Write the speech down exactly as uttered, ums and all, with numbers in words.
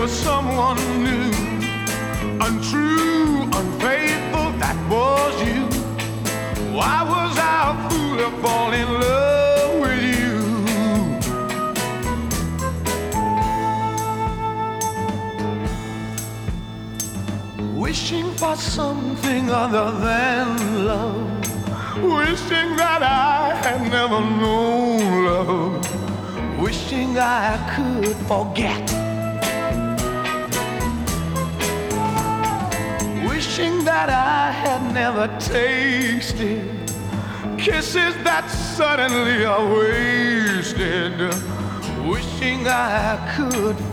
was someone new, untrue, unfaithful, that was you. Why was I a fool to fall in love with you? Wishing for something other than love, wishing that I had never known love, wishing I could forget, wishing that I had never tasted kisses that suddenly are wasted, wishing I could